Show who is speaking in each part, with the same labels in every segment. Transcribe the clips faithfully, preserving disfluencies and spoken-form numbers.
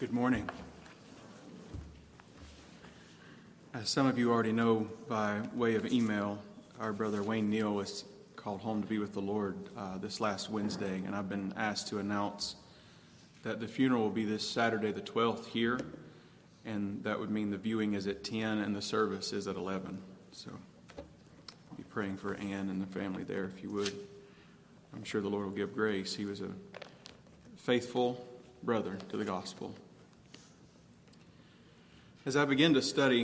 Speaker 1: Good morning. As some of you already know by way of email, our brother Wayne Neal was called home to be with the Lord uh, this last Wednesday, and I've been asked to announce that the funeral will be this Saturday the twelfth here, and that would mean the viewing is at ten and the service is at eleven. So be praying for Ann and the family there if you would. I'm sure the Lord will give grace. He was a faithful brother to the gospel. As I begin to study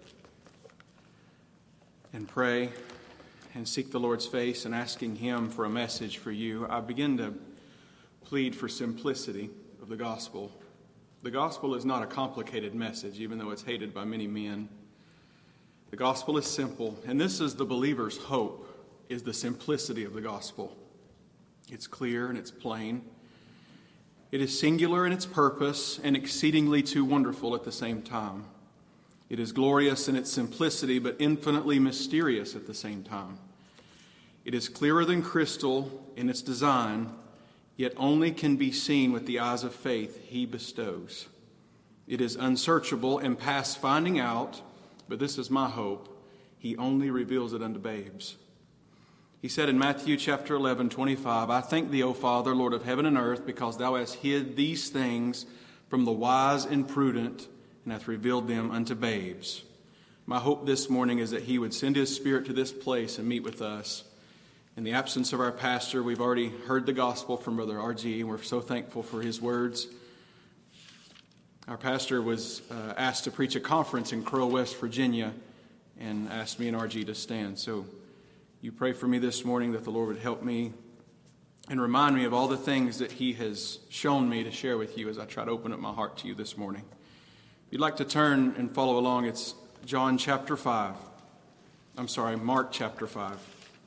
Speaker 1: and pray and seek the Lord's face and asking Him for a message for you, I begin to plead for simplicity of the gospel. The gospel is not a complicated message, even though it's hated by many men. The gospel is simple, and this is the believer's hope, is the simplicity of the gospel. It's clear and it's plain. It is singular in its purpose and exceedingly too wonderful at the same time. It is glorious in its simplicity, but infinitely mysterious at the same time. It is clearer than crystal in its design, yet only can be seen with the eyes of faith He bestows. It is unsearchable and past finding out, but this is my hope, He only reveals it unto babes. He said in Matthew chapter eleven, twenty-five, I thank thee, O Father, Lord of heaven and earth, because thou hast hid these things from the wise and prudent, and hath revealed them unto babes. My hope this morning is that He would send His Spirit to this place and meet with us. In the absence of our pastor, we've already heard the gospel from Brother R G, and we're so thankful for his words. Our pastor was uh, asked to preach a conference in Crow, West Virginia, and asked me and R G to stand. So you pray for me this morning that the Lord would help me and remind me of all the things that He has shown me to share with you as I try to open up my heart to you this morning. If you'd like to turn and follow along, it's John chapter five. I'm sorry, Mark chapter five.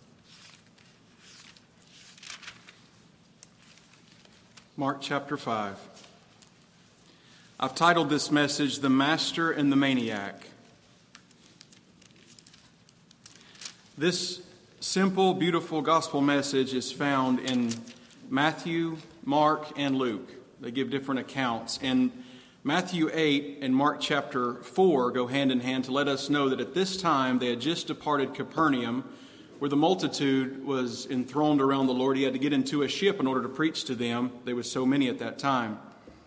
Speaker 1: Mark chapter five. I've titled this message, The Master and the Maniac. This simple, beautiful gospel message is found in Matthew, Mark, and Luke. They give different accounts. And Matthew eight and Mark chapter four go hand in hand to let us know that at this time they had just departed Capernaum, where the multitude was enthroned around the Lord. He had to get into a ship in order to preach to them. There were so many at that time.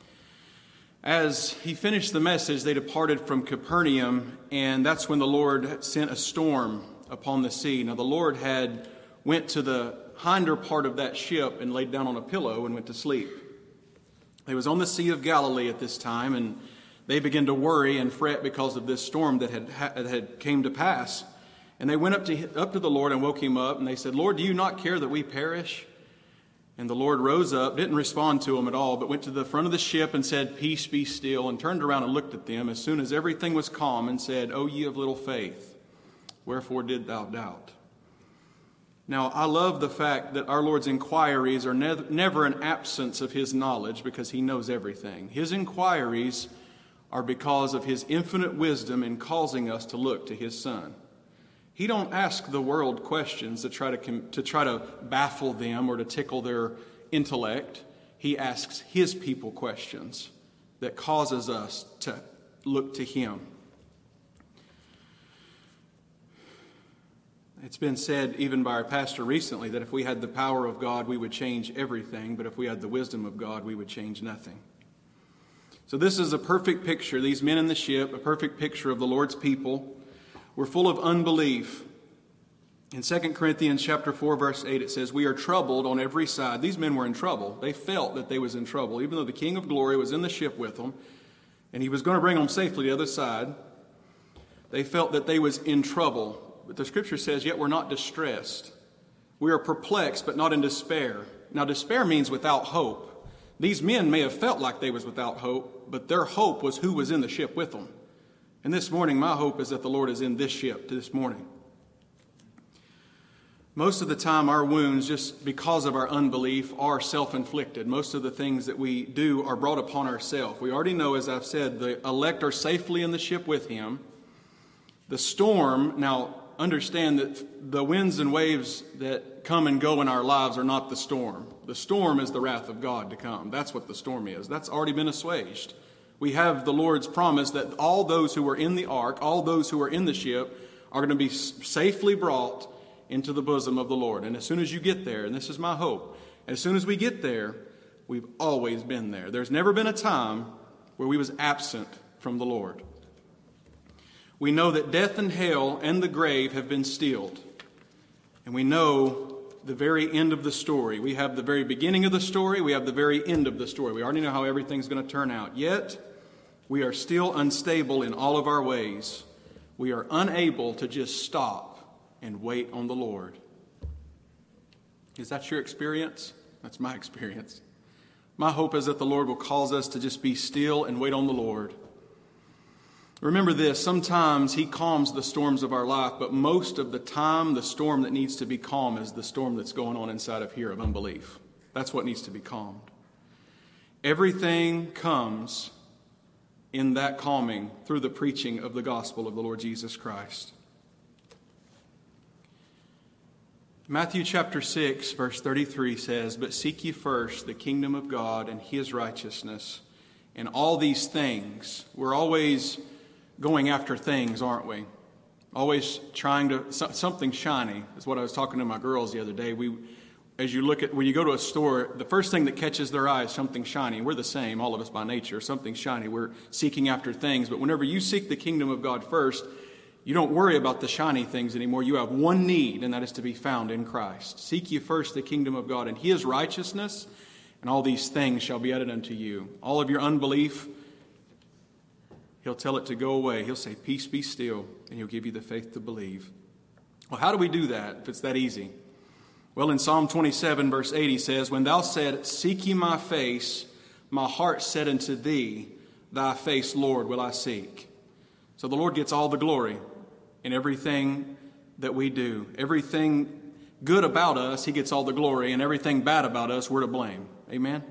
Speaker 1: As he finished the message, they departed from Capernaum, and that's when the Lord sent a storm upon the sea. Now the Lord had went to the hinder part of that ship and laid down on a pillow and went to sleep. He was on the Sea of Galilee at this time, and they began to worry and fret because of this storm that had that had came to pass. And they went up to up to the Lord and woke Him up, and they said, Lord, do you not care that we perish? And the Lord rose up, didn't respond to them at all, but went to the front of the ship and said, Peace, be still, and turned around and looked at them as soon as everything was calm and said, O ye of little faith, wherefore did thou doubt? Now, I love the fact that our Lord's inquiries are ne- never an absence of His knowledge, because He knows everything. His inquiries are because of His infinite wisdom in causing us to look to His Son. He don't ask the world questions to try to, to try to baffle them or to tickle their intellect. He asks His people questions that causes us to look to Him. It's been said even by our pastor recently that if we had the power of God, we would change everything, but if we had the wisdom of God, we would change nothing. So this is a perfect picture, these men in the ship, a perfect picture of the Lord's people. We're full of unbelief. In Second Corinthians chapter four, verse eight, it says, we are troubled on every side. These men were in trouble. They felt that they was in trouble, even though the King of Glory was in the ship with them, and He was going to bring them safely to the other side. They felt that they was in trouble. But the Scripture says, yet we're not distressed. We are perplexed, but not in despair. Now, despair means without hope. These men may have felt like they was without hope, but their hope was who was in the ship with them. And this morning, my hope is that the Lord is in this ship this morning. Most of the time, our wounds, just because of our unbelief, are self-inflicted. Most of the things that we do are brought upon ourselves. We already know, as I've said, the elect are safely in the ship with Him. The storm, now understand that the winds and waves that come and go in our lives are not the storm. The storm is the wrath of God to come. That's what the storm is. That's already been assuaged. We have the Lord's promise that all those who were in the ark, all those who were in the ship, are going to be safely brought into the bosom of the Lord. And as soon as you get there, and this is my hope, as soon as we get there, we've always been there. There's never been a time where we was absent from the Lord. We know that death and hell and the grave have been stilled. And we know the very end of the story. We have the very beginning of the story. We have the very end of the story. We already know how everything's going to turn out. Yet, we are still unstable in all of our ways. We are unable to just stop and wait on the Lord. Is that your experience? That's my experience. My hope is that the Lord will cause us to just be still and wait on the Lord. Remember this, sometimes He calms the storms of our life, but most of the time the storm that needs to be calm is the storm that's going on inside of here of unbelief. That's what needs to be calmed. Everything comes in that calming through the preaching of the gospel of the Lord Jesus Christ. Matthew chapter six, verse thirty-three says, "But seek ye first the kingdom of God and His righteousness, and all these things." We're always going after things, aren't we? Always trying to, something shiny is what I was talking to my girls the other day. We, as you look at, when you go to a store, the first thing that catches their eye is something shiny. We're the same, all of us by nature, something shiny. We're seeking after things. But whenever you seek the kingdom of God first, you don't worry about the shiny things anymore. You have one need, and that is to be found in Christ. Seek ye first the kingdom of God and His righteousness, and all these things shall be added unto you. All of your unbelief, He'll tell it to go away. He'll say, "Peace, be still," and He'll give you the faith to believe. Well, how do we do that if it's that easy? Well, in Psalm twenty-seven, verse eight, He says, "When thou said, Seek ye my face, my heart said unto thee, Thy face, Lord, will I seek." So the Lord gets all the glory in everything that we do. Everything good about us, He gets all the glory, and everything bad about us, we're to blame. Amen?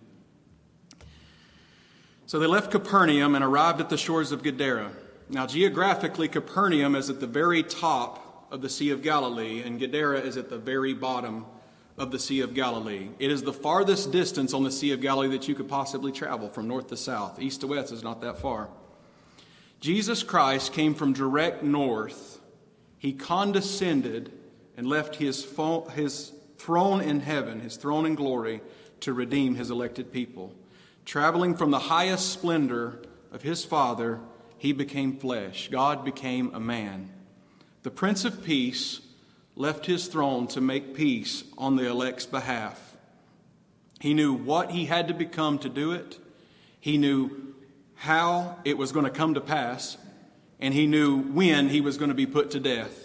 Speaker 1: So they left Capernaum and arrived at the shores of Gadara. Now, geographically, Capernaum is at the very top of the Sea of Galilee, and Gadara is at the very bottom of the Sea of Galilee. It is the farthest distance on the Sea of Galilee that you could possibly travel from north to south. East to west is not that far. Jesus Christ came from direct north. He condescended and left his, fo- his throne in heaven, His throne in glory, to redeem His elected people. Traveling from the highest splendor of His Father, He became flesh. God became a man. The Prince of Peace left His throne to make peace on the elect's behalf. He knew what He had to become to do it. He knew how it was going to come to pass. And He knew when He was going to be put to death.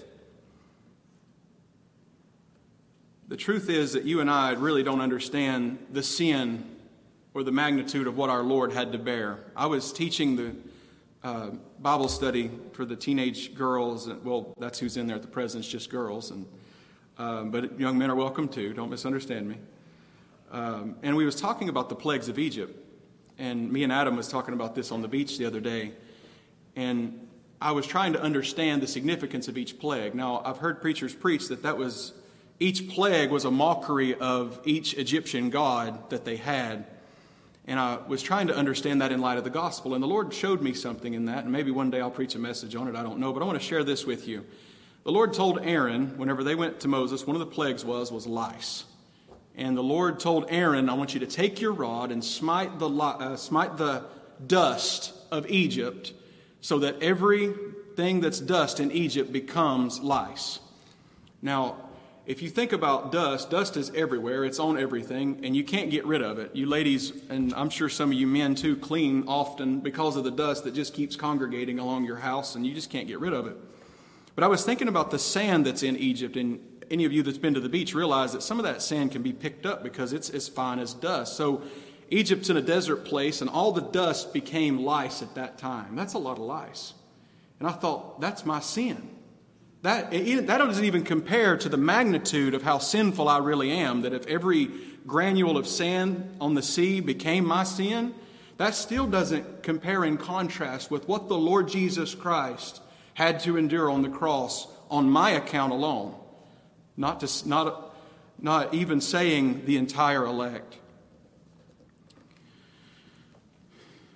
Speaker 1: The truth is that you and I really don't understand the sin or the magnitude of what our Lord had to bear. I was teaching the uh, Bible study for the teenage girls. And, well, that's who's in there at the present. It's just girls. And um, but young men are welcome too. Don't misunderstand me. Um, and we was talking about the plagues of Egypt. And me and Adam was talking about this on the beach the other day. And I was trying to understand the significance of each plague. Now, I've heard preachers preach that that was, each plague was a mockery of each Egyptian god that they had. And I was trying to understand that in light of the gospel. And the Lord showed me something in that. And maybe one day I'll preach a message on it. I don't know. But I want to share this with you. The Lord told Aaron, whenever they went to Moses, one of the plagues was, was lice. And the Lord told Aaron, I want you to take your rod and smite the, uh, smite the dust of Egypt so that everything that's dust in Egypt becomes lice. Now, if you think about dust, dust is everywhere. It's on everything, and you can't get rid of it. You ladies, and I'm sure some of you men too, clean often because of the dust that just keeps congregating along your house, and you just can't get rid of it. But I was thinking about the sand that's in Egypt, and any of you that's been to the beach realize that some of that sand can be picked up because it's as fine as dust. So Egypt's in a desert place, and all the dust became lice at that time. That's a lot of lice. And I thought, that's my sin. That, that doesn't even compare to the magnitude of how sinful I really am, that if every granule of sand on the sea became my sin, that still doesn't compare in contrast with what the Lord Jesus Christ had to endure on the cross on my account alone. Not, to, not, not even saying the entire elect.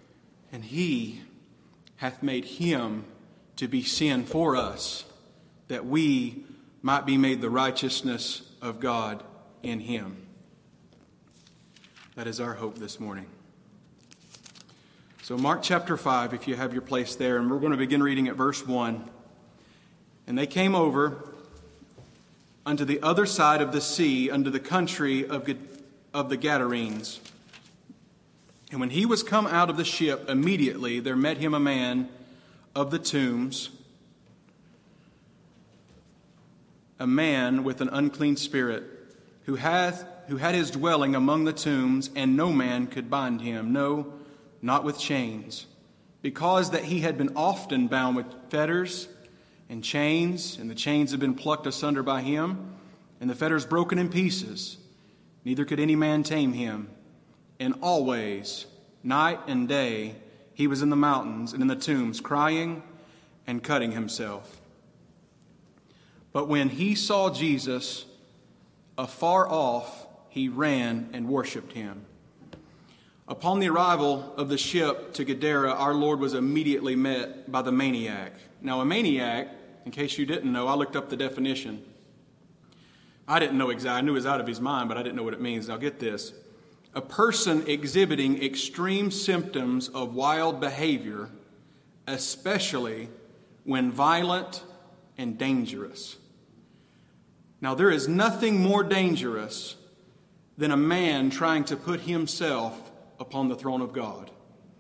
Speaker 1: And he hath made him to be sin for us, that we might be made the righteousness of God in him. That is our hope this morning. So Mark chapter five, if you have your place there, and we're going to begin reading at verse one. And they came over unto the other side of the sea, unto the country of, of the Gadarenes. And when he was come out of the ship, immediately there met him a man of the tombs, a man with an unclean spirit, who hath who had his dwelling among the tombs, and no man could bind him, no, not with chains, because that he had been often bound with fetters and chains, and the chains had been plucked asunder by him, and the fetters broken in pieces. Neither could any man tame him. And always, night and day, he was in the mountains and in the tombs, crying and cutting himself. But when he saw Jesus afar off, he ran and worshipped him. Upon the arrival of the ship to Gadara, our Lord was immediately met by the maniac. Now, a maniac, in case you didn't know, I looked up the definition. I didn't know exactly. I knew it was out of his mind, but I didn't know what it means. Now, get this. A person exhibiting extreme symptoms of wild behavior, especially when violent and dangerous. Now, there is nothing more dangerous than a man trying to put himself upon the throne of God.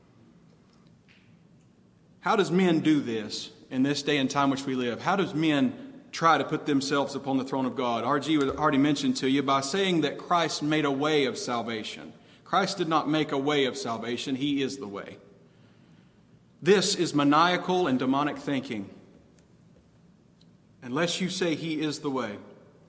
Speaker 1: How does men do this in this day and time which we live? How does men try to put themselves upon the throne of God? R G already mentioned to you by saying that Christ made a way of salvation. Christ did not make a way of salvation. He is the way. This is maniacal and demonic thinking. Unless you say he is the way.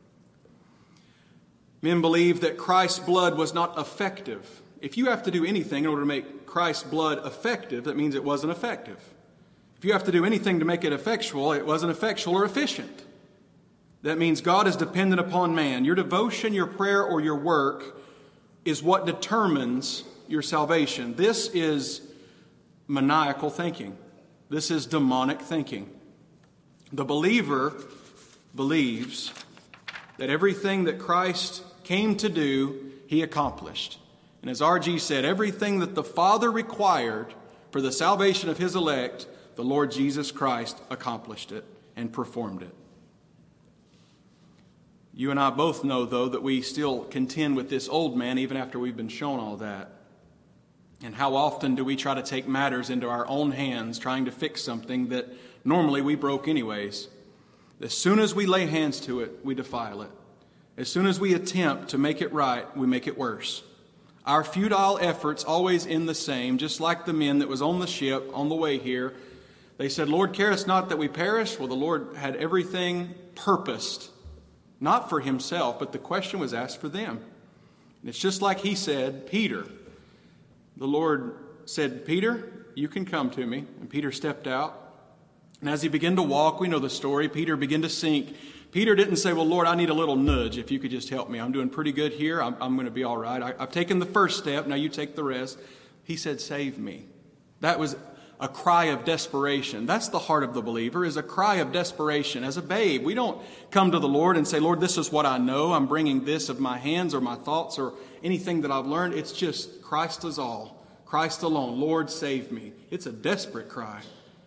Speaker 1: Men believe that Christ's blood was not effective. If you have to do anything in order to make Christ's blood effective, that means it wasn't effective. If you have to do anything to make it effectual, it wasn't effectual or efficient. That means God is dependent upon man. Your devotion, your prayer, or your work is what determines your salvation. This is maniacal thinking. This is demonic thinking. The believer believes that everything that Christ came to do, he accomplished. And as R G said, everything that the Father required for the salvation of his elect, the Lord Jesus Christ accomplished it and performed it. You and I both know, though, that we still contend with this old man even after we've been shown all that. And how often do we try to take matters into our own hands, trying to fix something that normally we broke anyways? As soon as we lay hands to it, we defile it. As soon as we attempt to make it right, we make it worse. Our futile efforts always end the same, just like the men that was on the ship on the way here. They said, Lord, carest not that we perish. Well, the Lord had everything purposed, not for himself, but the question was asked for them. And it's just like he said, Peter. The Lord said, Peter, you can come to me. And Peter stepped out. And as he began to walk, we know the story, Peter began to sink. Peter didn't say, well, Lord, I need a little nudge. If you could just help me. I'm doing pretty good here. I'm, I'm going to be all right. I, I've taken the first step. Now you take the rest. He said, save me. That was a cry of desperation. That's the heart of the believer, is a cry of desperation. As a babe, we don't come to the Lord and say, Lord, this is what I know. I'm bringing this of my hands or my thoughts or anything that I've learned. It's just Christ is all. Christ alone. Lord, save me. It's a desperate cry.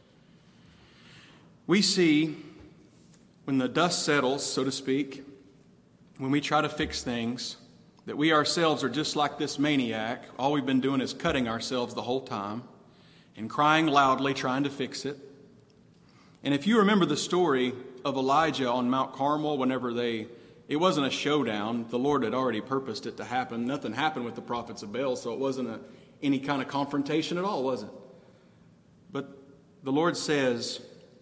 Speaker 1: We see when the dust settles, so to speak, when we try to fix things, that we ourselves are just like this maniac. All we've been doing is cutting ourselves the whole time and crying loudly, trying to fix it. And if you remember the story of Elijah on Mount Carmel, whenever they, it wasn't a showdown. The Lord had already purposed it to happen. Nothing happened with the prophets of Baal, so it wasn't a, any kind of confrontation at all, was it? But the Lord says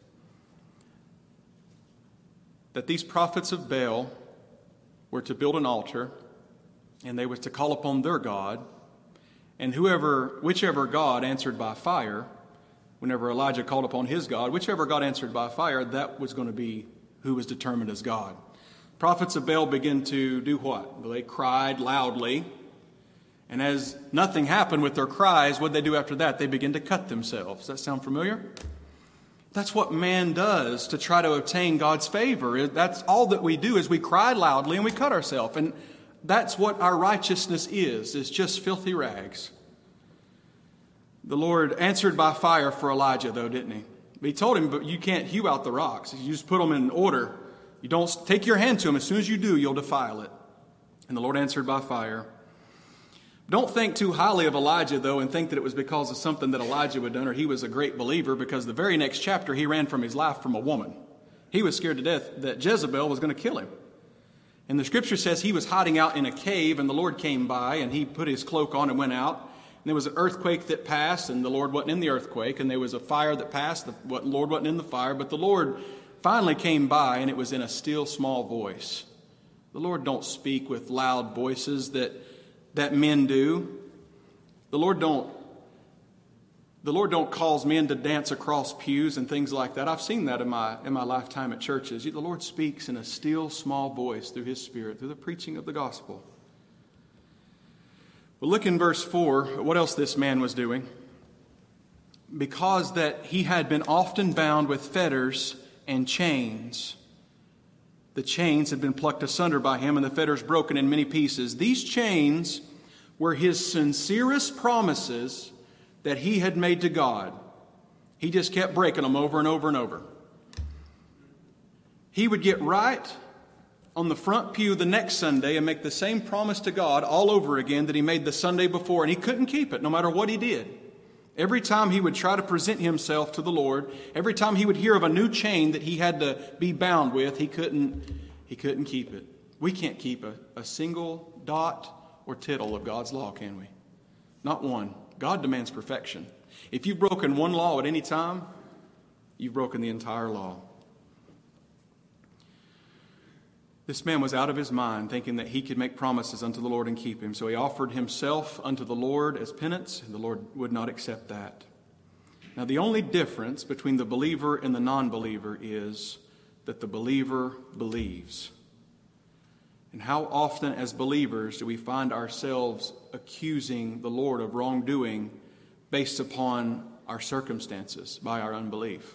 Speaker 1: that these prophets of Baal were to build an altar, and they were to call upon their God, and whoever, whichever God answered by fire, whenever Elijah called upon his God, whichever God answered by fire, that was going to be who was determined as God. Prophets of Baal began to do what? Well, they cried loudly, And as nothing happened with their cries, what did they do after that? They begin to cut themselves. Does that sound familiar? That's what man does to try to obtain God's favor. That's all that we do is we cry loudly and we cut ourselves. And that's what our righteousness is. It's just filthy rags. The Lord answered by fire for Elijah, though, didn't he? He told him, but you can't hew out the rocks. You just put them in order. You don't take your hand to them. As soon as you do, you'll defile it. And the Lord answered by fire. Don't think too highly of Elijah, though, and think that it was because of something that Elijah had done or he was a great believer, because the very next chapter he ran from his life from a woman. He was scared to death that Jezebel was going to kill him. And the scripture says he was hiding out in a cave, and the Lord came by, and he put his cloak on and went out. And there was an earthquake that passed, and the Lord wasn't in the earthquake. And there was a fire that passed, the Lord wasn't in the fire. But the Lord finally came by, and it was in a still, small voice. The Lord don't speak with loud voices that that men do. The Lord don't the Lord don't cause men to dance across pews and things like that. I've seen that in my in my lifetime at churches. The Lord speaks in a still, small voice through His Spirit, through the preaching of the gospel. Well, look in verse four, what else this man was doing. Because that he had been often bound with fetters and chains. The chains had been plucked asunder by him and the fetters broken in many pieces. These chains were his sincerest promises that he had made to God. He just kept breaking them over and over and over. He would get right on the front pew the next Sunday and make the same promise to God all over again that he made the Sunday before, and he couldn't keep it no matter what he did. Every time he would try to present himself to the Lord, every time he would hear of a new chain that he had to be bound with, he couldn't, he couldn't keep it. We can't keep a, a single dot or tittle of God's law, can we? Not one. God demands perfection. If you've broken one law at any time, you've broken the entire law. This man was out of his mind, thinking that he could make promises unto the Lord and keep him. So he offered himself unto the Lord as penance, and the Lord would not accept that. Now, the only difference between the believer and the non-believer is that the believer believes. And how often as believers do we find ourselves accusing the Lord of wrongdoing based upon our circumstances, by our unbelief?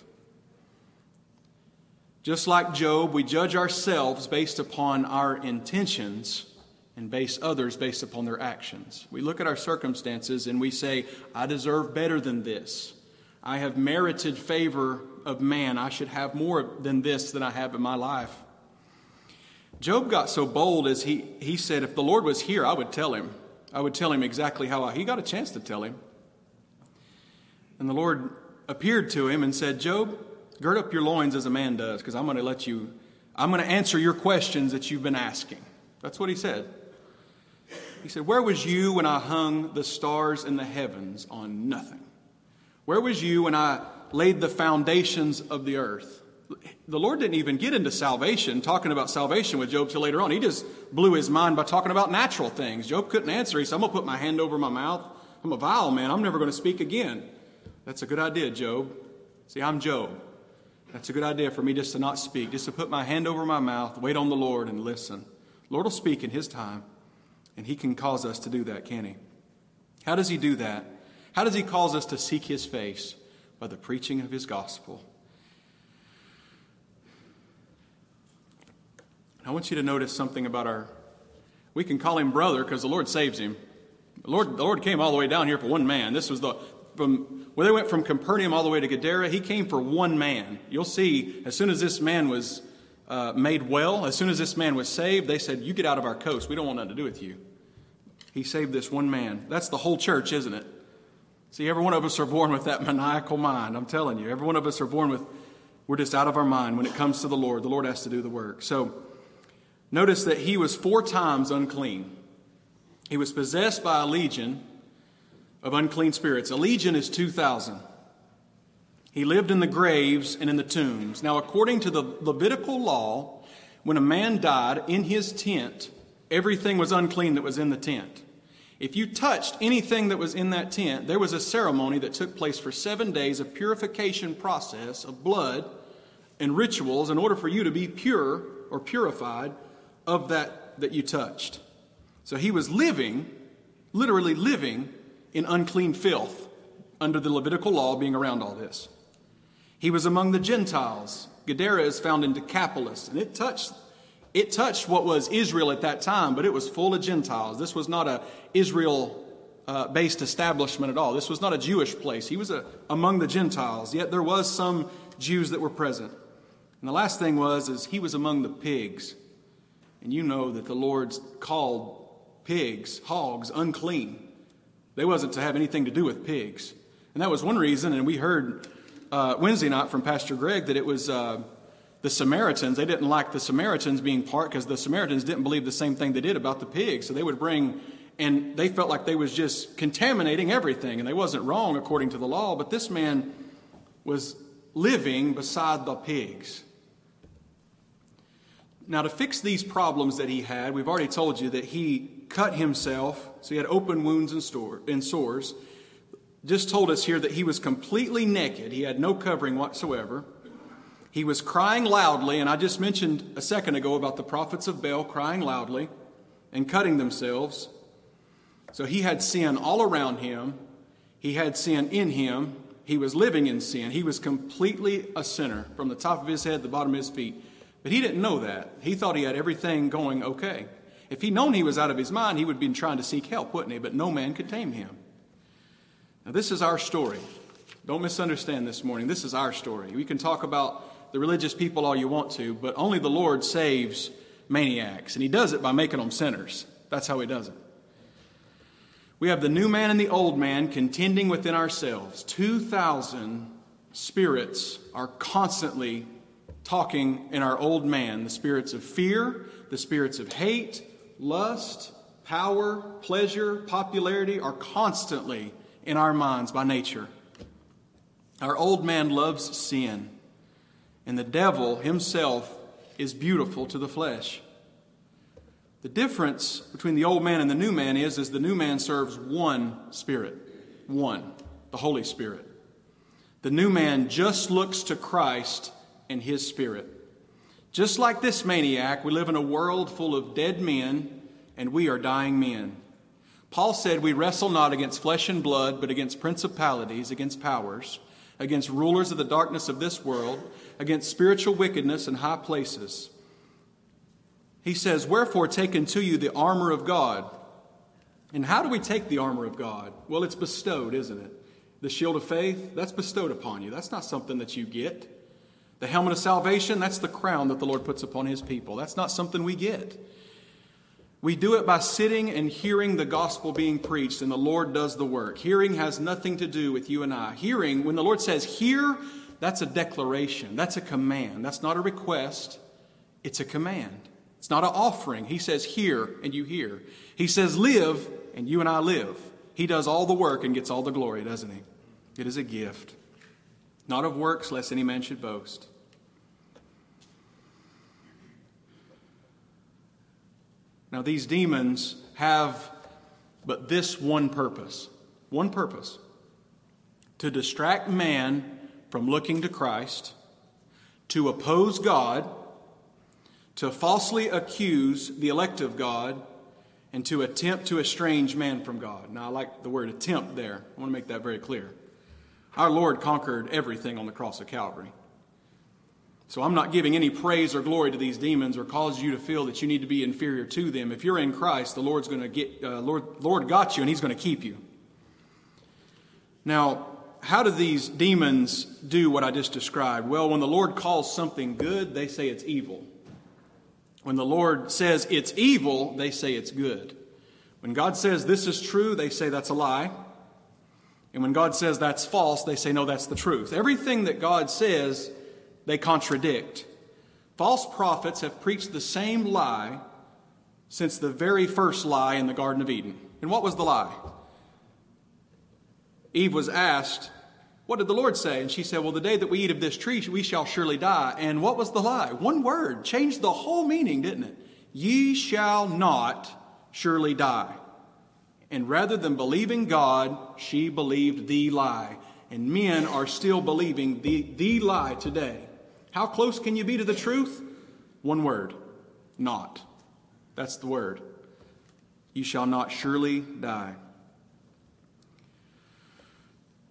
Speaker 1: Just like Job, we judge ourselves based upon our intentions and base others based upon their actions. We look at our circumstances and we say, I deserve better than this. I have merited favor of man. I should have more than this than I have in my life. Job got so bold as he, he said, if the Lord was here, I would tell him. I would tell him exactly how I... He got a chance to tell him. And the Lord appeared to him and said, Job, gird up your loins as a man does, because I'm going to let you, I'm going to answer your questions that you've been asking. That's what he said. He said, where was you when I hung the stars in the heavens on nothing? Where was you when I laid the foundations of the earth? The Lord didn't even get into salvation, talking about salvation with Job till later on. He just blew his mind by talking about natural things. Job couldn't answer. He said, I'm going to put my hand over my mouth. I'm a vile man. I'm never going to speak again. That's a good idea, Job. See, I'm Job. That's a good idea for me just to not speak, just to put my hand over my mouth, wait on the Lord and listen. The Lord will speak in His time, and He can cause us to do that, can He? How does He do that? How does He cause us to seek His face? By the preaching of His gospel. I want you to notice something about our... We can call him brother because the Lord saves him. The Lord, the Lord came all the way down here for one man. This was the... From where they went from Capernaum all the way to Gadara, He came for one man. You'll see, as soon as this man was uh, made well, as soon as this man was saved, they said, you get out of our coast. We don't want nothing to do with you. He saved this one man. That's the whole church, isn't it? See, every one of us are born with that maniacal mind. I'm telling you, every one of us are born with, we're just out of our mind when it comes to the Lord. The Lord has to do the work. So notice that he was four times unclean. He was possessed by a legion of unclean spirits. A legion is two thousand. He lived in the graves and in the tombs. Now, according to the Levitical law, when a man died in his tent, everything was unclean that was in the tent. If you touched anything that was in that tent, there was a ceremony that took place for seven days, a purification process of blood and rituals in order for you to be pure or purified of that that you touched. So he was living literally living in unclean filth under the Levitical law, being around all this. He was among the Gentiles. Gadara is found in Decapolis, and it touched it touched what was Israel at that time, but it was full of Gentiles. This was not a Israel-based establishment at all. This was not a Jewish place. He was a, among the Gentiles, yet there was some Jews that were present. And the last thing was, is he was among the pigs. And you know that the Lord called pigs, hogs, unclean. They wasn't to have anything to do with pigs. And that was one reason, and we heard uh, Wednesday night from Pastor Greg that it was uh, the Samaritans. They didn't like the Samaritans being part, because the Samaritans didn't believe the same thing they did about the pigs. So they would bring, and they felt like they was just contaminating everything, and they wasn't wrong according to the law, but this man was living beside the pigs. Now, to fix these problems that he had, we've already told you that he cut himself, so he had open wounds and, store, and sores. Just told us here that he was completely naked. He had no covering whatsoever. He was crying loudly, and I just mentioned a second ago about the prophets of Baal crying loudly and cutting themselves. So he had sin all around him. He had sin in him. He was living in sin. He was completely a sinner from the top of his head to the bottom of his feet. But he didn't know that. He thought he had everything going okay. If he'd known he was out of his mind, he would have been trying to seek help, wouldn't he? But no man could tame him. Now, this is our story. Don't misunderstand this morning. This is our story. We can talk about the religious people all you want to, but only the Lord saves maniacs. And he does it by making them sinners. That's how he does it. We have the new man and the old man contending within ourselves. two thousand spirits are constantly talking in our old man. The spirits of fear, the spirits of hate, lust, power, pleasure, popularity are constantly in our minds by nature. Our old man loves sin, and the devil himself is beautiful to the flesh. The difference between the old man and the new man is, is the new man serves one Spirit, one, the Holy Spirit. The new man just looks to Christ and His Spirit. Just like this maniac, we live in a world full of dead men, and we are dying men. Paul said we wrestle not against flesh and blood, but against principalities, against powers, against rulers of the darkness of this world, against spiritual wickedness in high places. He says, wherefore take unto you the armor of God. And how do we take the armor of God? Well, it's bestowed, isn't it? The shield of faith, that's bestowed upon you. That's not something that you get. The helmet of salvation, that's the crown that the Lord puts upon His people. That's not something we get. We do it by sitting and hearing the gospel being preached, and the Lord does the work. Hearing has nothing to do with you and I. Hearing, when the Lord says hear, that's a declaration. That's a command. That's not a request. It's a command. It's not an offering. He says hear, and you hear. He says live, and you and I live. He does all the work and gets all the glory, doesn't He? It is a gift. Not of works, lest any man should boast. Now, these demons have but this one purpose. One purpose. To distract man from looking to Christ, to oppose God, to falsely accuse the elect of God, and to attempt to estrange man from God. Now, I like the word attempt there. I want to make that very clear. Our Lord conquered everything on the cross of Calvary. So I'm not giving any praise or glory to these demons or cause you to feel that you need to be inferior to them. If you're in Christ, the Lord's going to get, uh, Lord, Lord got you, and He's going to keep you. Now, how do these demons do what I just described? Well, when the Lord calls something good, they say it's evil. When the Lord says it's evil, they say it's good. When God says this is true, they say that's a lie. And when God says that's false, they say, no, that's the truth. Everything that God says, they contradict. False prophets have preached the same lie since the very first lie in the Garden of Eden. And what was the lie? Eve was asked, what did the Lord say? And she said, well, the day that we eat of this tree, we shall surely die. And what was the lie? One word changed the whole meaning, didn't it? Ye shall not surely die. And rather than believing God, she believed the lie. And men are still believing the, the lie today. How close can you be to the truth? One word. Not. That's the word. You shall not surely die.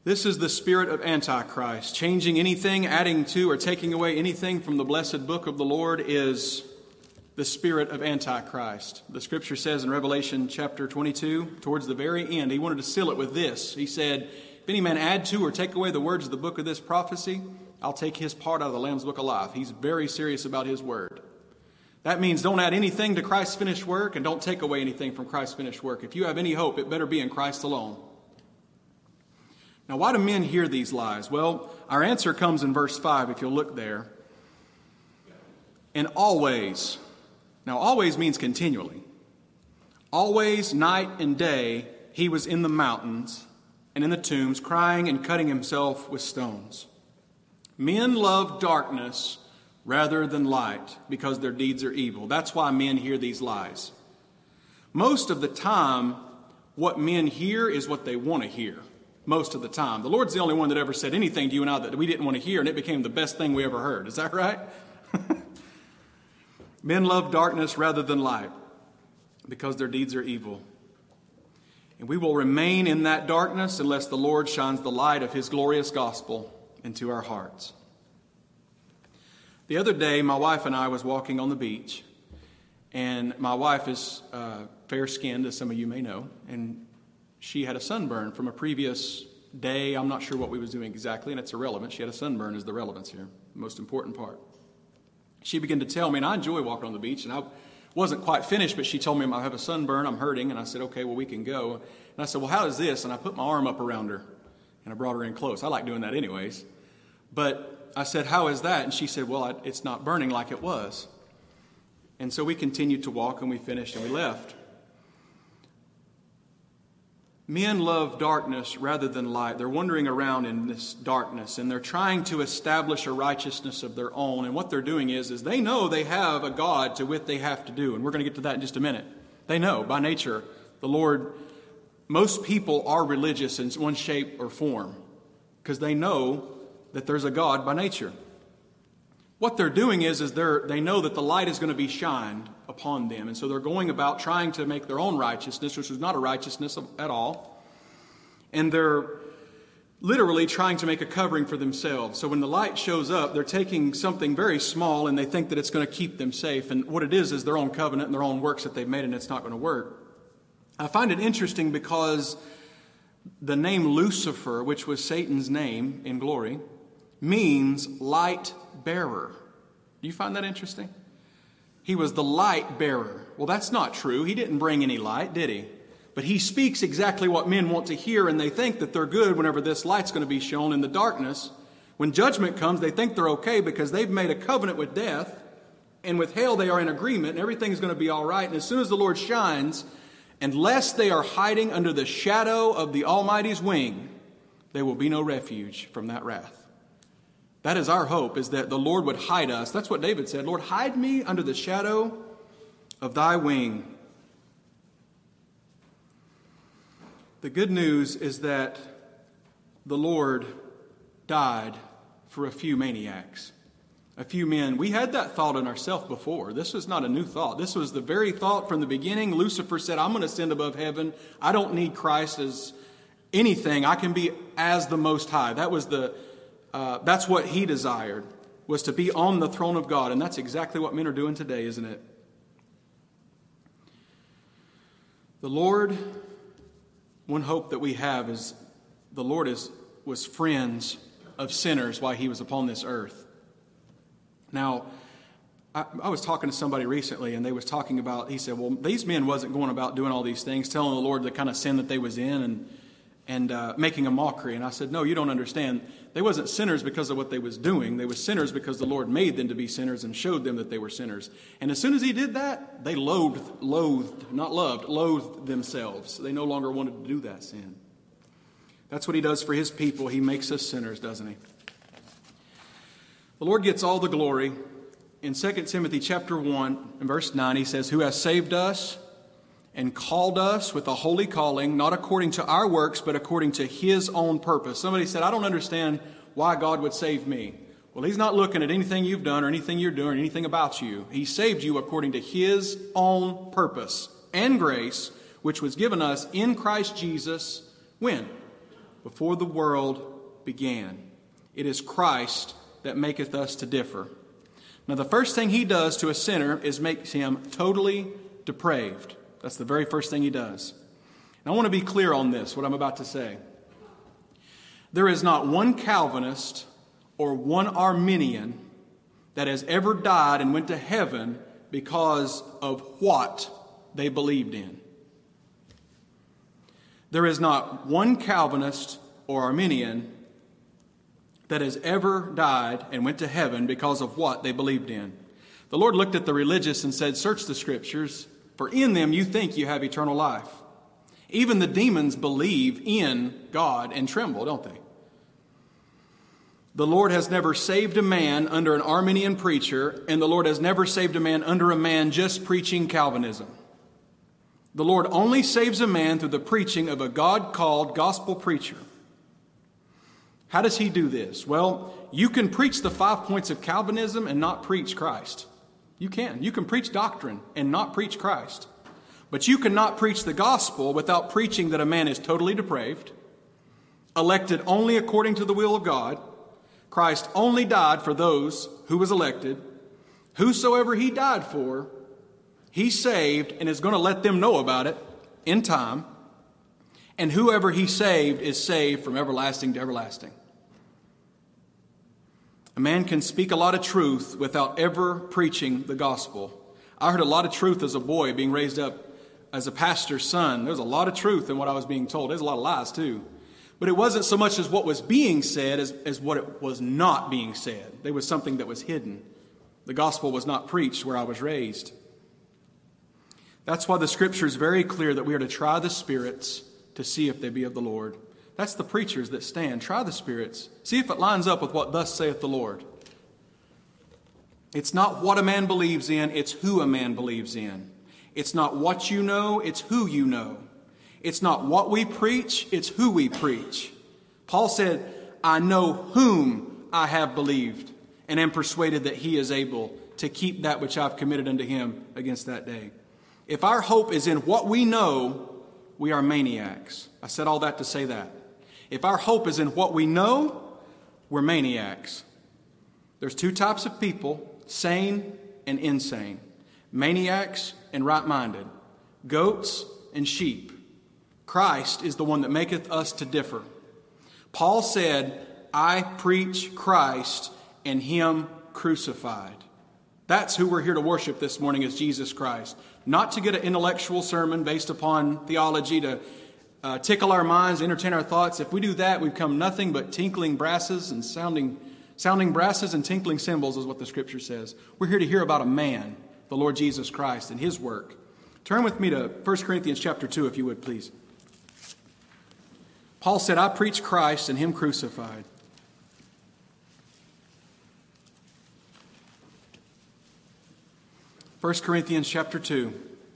Speaker 1: This is the spirit of Antichrist. Changing anything, adding to, or taking away anything from the blessed book of the Lord is the spirit of Antichrist. The scripture says in Revelation chapter twenty-two, towards the very end, he wanted to seal it with this. He said, if any man add to or take away the words of the book of this prophecy, I'll take his part out of the Lamb's book of life. He's very serious about his word. That means don't add anything to Christ's finished work and don't take away anything from Christ's finished work. If you have any hope, it better be in Christ alone. Now, why do men hear these lies? Well, our answer comes in verse five, if you'll look there. And always, now always means continually. Always, night and day, he was in the mountains and in the tombs, crying and cutting himself with stones. Men love darkness rather than light because their deeds are evil. That's why men hear these lies. Most of the time, what men hear is what they want to hear. Most of the time. The Lord's the only one that ever said anything to you and I that we didn't want to hear, and it became the best thing we ever heard. Is that right? Men love darkness rather than light because their deeds are evil. And we will remain in that darkness unless the Lord shines the light of his glorious gospel into our hearts. The other day, my wife and I was walking on the beach, and my wife is uh, fair-skinned, as some of you may know, and she had a sunburn from a previous day. I'm not sure what we was doing exactly, and it's irrelevant. She had a sunburn is the relevance here, the most important part. She began to tell me, and I enjoy walking on the beach, and I wasn't quite finished, but she told me I have a sunburn, I'm hurting, and I said, okay, well, we can go. And I said, well, how is this? And I put my arm up around her, and I brought her in close. I like doing that anyways. But I said, how is that? And she said, well, I, it's not burning like it was. And so we continued to walk, and we finished, and we left. Men love darkness rather than light. They're wandering around in this darkness, and they're trying to establish a righteousness of their own. And what they're doing is, is they know they have a God to which they have to do. And we're going to get to that in just a minute. They know by nature, the Lord, most people are religious in one shape or form because they know that there's a God by nature. What they're doing is, is they're, they know that the light is going to be shined upon them. And so they're going about trying to make their own righteousness, which is not a righteousness at all. And they're literally trying to make a covering for themselves. So when the light shows up, they're taking something very small and they think that it's going to keep them safe. And what it is is their own covenant and their own works that they've made, and it's not going to work. I find it interesting because the name Lucifer, which was Satan's name in glory, means light bearer. Do you find that interesting? He was the light bearer. Well, that's not true. He didn't bring any light, did he? But he speaks exactly what men want to hear, and they think that they're good whenever this light's going to be shown in the darkness. When judgment comes, they think they're okay because they've made a covenant with death, and with hell they are in agreement, and everything's going to be all right. And as soon as the Lord shines, unless they are hiding under the shadow of the Almighty's wing, there will be no refuge from that wrath. That is our hope, is that the Lord would hide us. That's what David said. Lord, hide me under the shadow of thy wing. The good news is that the Lord died for a few maniacs, a few men. We had that thought in ourselves before. This was not a new thought. This was the very thought from the beginning. Lucifer said, I'm going to ascend above heaven. I don't need Christ as anything. I can be as the Most High. That was the Uh, that's what he desired, was to be on the throne of God. And that's exactly what men are doing today, isn't it? The Lord, one hope that we have is the Lord is was friends of sinners while he was upon this earth. Now, I, I was talking to somebody recently, and they was talking about, he said, well, these men wasn't going about doing all these things, telling the Lord the kind of sin that they was in, and and uh, making a mockery. And I said, no, you don't understand. They wasn't sinners because of what they was doing. They was sinners because the Lord made them to be sinners and showed them that they were sinners. And as soon as he did that, they loathed, loathed, not loved, loathed themselves. They no longer wanted to do that sin. That's what he does for his people. He makes us sinners, doesn't he? The Lord gets all the glory. In Second Timothy chapter one and verse nine, he says, who has saved us and called us with a holy calling, not according to our works, but according to his own purpose. Somebody said, I don't understand why God would save me. Well, he's not looking at anything you've done or anything you're doing or anything about you. He saved you according to his own purpose and grace, which was given us in Christ Jesus. When? before the world began. It is Christ that maketh us to differ. Now, the first thing he does to a sinner is makes him totally depraved. That's the very first thing he does. And I want to be clear on this, what I'm about to say. There is not one Calvinist or one Arminian that has ever died and went to heaven because of what they believed in. There is not one Calvinist or Arminian that has ever died and went to heaven because of what they believed in. The Lord looked at the religious and said, search the Scriptures, for in them you think you have eternal life. Even the demons believe in God and tremble, don't they? The Lord has never saved a man under an Arminian preacher, and the Lord has never saved a man under a man just preaching Calvinism. The Lord only saves a man through the preaching of a God-called gospel preacher. How does he do this? Well, you can preach the five points of Calvinism and not preach Christ. You can. You can preach doctrine and not preach Christ. But you cannot preach the gospel without preaching that a man is totally depraved, elected only according to the will of God, Christ only died for those who was elected, whosoever he died for, he saved and is going to let them know about it in time, and whoever he saved is saved from everlasting to everlasting. A man can speak a lot of truth without ever preaching the gospel. I heard a lot of truth as a boy being raised up as a pastor's son. There's a lot of truth in what I was being told. There's a lot of lies too. But it wasn't so much as what was being said as, as what it was not being said. There was something that was hidden. The gospel was not preached where I was raised. That's why the Scripture is very clear that we are to try the spirits to see if they be of the Lord. That's the preachers that stand. Try the spirits. See if it lines up with what thus saith the Lord. It's not what a man believes in, it's who a man believes in. It's not what you know, it's who you know. It's not what we preach, it's who we preach. Paul said, I know whom I have believed, and am persuaded that he is able to keep that which I've committed unto him against that day. If our hope is in what we know, we are maniacs. I said all that to say that. If our hope is in what we know, we're maniacs. There's two types of people, sane and insane. Maniacs and right-minded. Goats and sheep. Christ is the one that maketh us to differ. Paul said, I preach Christ and him crucified. That's who we're here to worship this morning, is Jesus Christ. Not to get an intellectual sermon based upon theology to uh, tickle our minds, entertain our thoughts. If we do that, we become nothing but tinkling brasses and sounding, sounding brasses and tinkling cymbals is what the Scripture says. We're here to hear about a man, the Lord Jesus Christ, and his work. Turn with me to First Corinthians chapter two, if you would, please. Paul said, I preach Christ and him crucified. First Corinthians chapter two.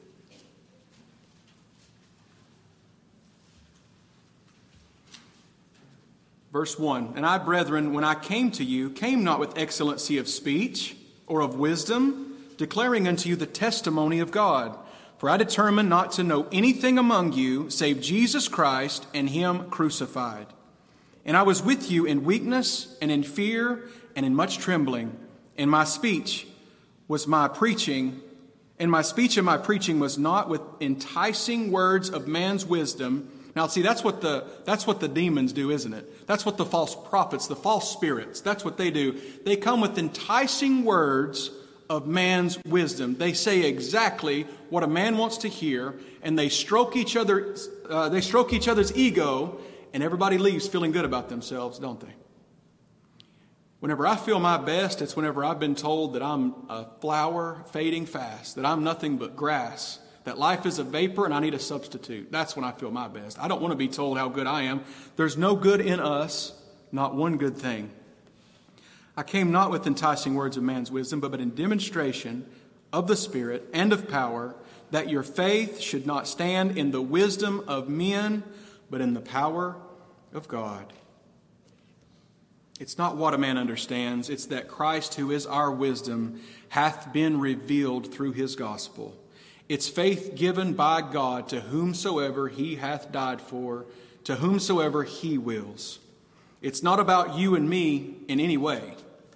Speaker 1: Verse one, and I, brethren, when I came to you, came not with excellency of speech or of wisdom, declaring unto you the testimony of God. For I determined not to know anything among you save Jesus Christ and him crucified. And I was with you in weakness and in fear and in much trembling. And my speech was my preaching, and my speech and my preaching was not with enticing words of man's wisdom. Now, see, that's what the that's what the demons do, isn't it? That's what the false prophets, the false spirits, that's what they do. They come with enticing words of man's wisdom. They say exactly what a man wants to hear, and they stroke each other. Uh, they stroke each other's ego, and everybody leaves feeling good about themselves, don't they? Whenever I feel my best, it's whenever I've been told that I'm a flower fading fast, that I'm nothing but grass, that life is a vapor and I need a substitute. That's when I feel my best. I don't want to be told how good I am. There's no good in us, not one good thing. I came not with enticing words of man's wisdom, but in demonstration of the Spirit and of power, that your faith should not stand in the wisdom of men, but in the power of God. It's not what a man understands. It's that Christ, who is our wisdom, hath been revealed through his gospel. It's faith given by God to whomsoever he hath died for, to whomsoever he wills. It's not about you and me in any way.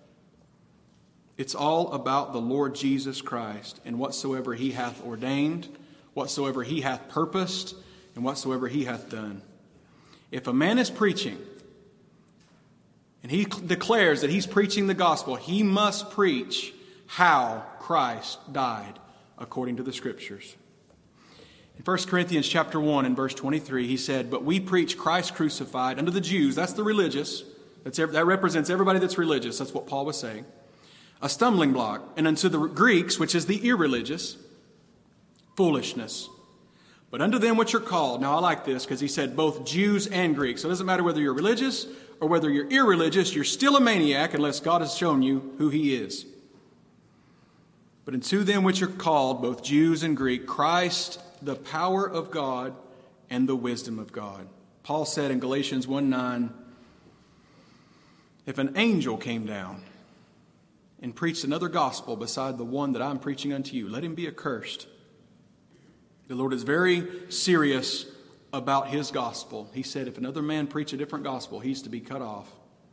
Speaker 1: It's all about the Lord Jesus Christ and whatsoever he hath ordained, whatsoever he hath purposed, and whatsoever he hath done. If a man is preaching, and he declares that he's preaching the gospel, he must preach how Christ died according to the Scriptures. In First Corinthians chapter one and verse twenty-three, he said, "But we preach Christ crucified unto the Jews," that's the religious, that's, that represents everybody that's religious, that's what Paul was saying, "a stumbling block, and unto the Greeks," which is the irreligious, "foolishness. But unto them which are called," now I like this because he said both Jews and Greeks. So it doesn't matter whether you're religious or whether you're irreligious, you're still a maniac unless God has shown you who he is. "But unto them which are called, both Jews and Greek, Christ, the power of God and the wisdom of God." Paul said in Galatians one nine, "If an angel came down and preached another gospel beside the one that I'm preaching unto you, let him be accursed." The Lord is very serious about his gospel. He said if another man preach a different gospel, he's to be cut off.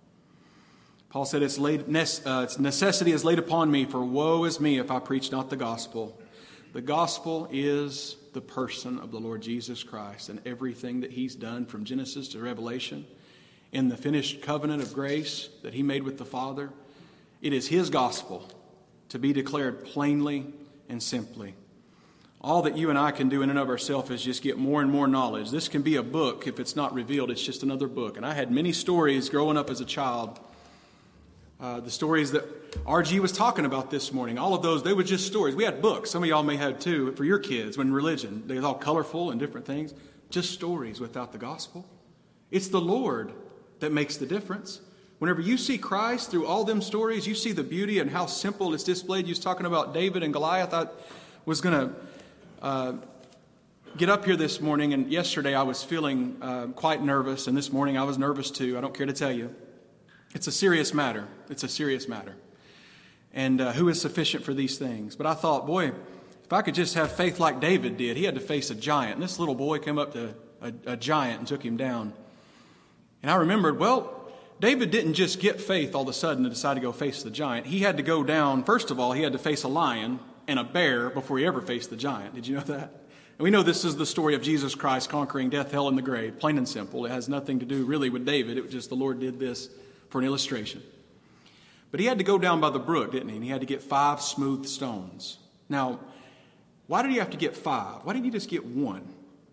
Speaker 1: Paul said, it's, laid, uh, it's necessity is laid upon me, for woe is me if I preach not the gospel. The gospel is the person of the Lord Jesus Christ and everything that he's done from Genesis to Revelation in the finished covenant of grace that he made with the Father. It is his gospel to be declared plainly and simply. All that you and I can do in and of ourselves is just get more and more knowledge. This can be a book. If it's not revealed, it's just another book. And I had many stories growing up as a child. Uh, the stories that R G was talking about this morning, all of those, they were just stories. We had books. Some of y'all may have too for your kids when religion. They're all colorful and different things. Just stories without the gospel. It's the Lord that makes the difference. Whenever you see Christ through all them stories, you see the beauty and how simple it's displayed. You was talking about David and Goliath. I was going to uh, get up here this morning, and yesterday I was feeling uh, quite nervous, and this morning I was nervous too. I don't care to tell you. It's a serious matter. It's a serious matter. And uh, who is sufficient for these things? But I thought, boy, if I could just have faith like David did. He had to face a giant. And this little boy came up to a, a giant and took him down. And I remembered, well, David didn't just get faith all of a sudden to decide to go face the giant. He had to go down, first of all, he had to face a lion and a bear before he ever faced the giant. Did you know that? And we know this is the story of Jesus Christ conquering death, hell, and the grave. Plain and simple. It has nothing to do really with David. It was just the Lord did this for an illustration. But he had to go down by the brook, didn't he? And he had to get five smooth stones. Now, why did he have to get five? Why didn't he just get one?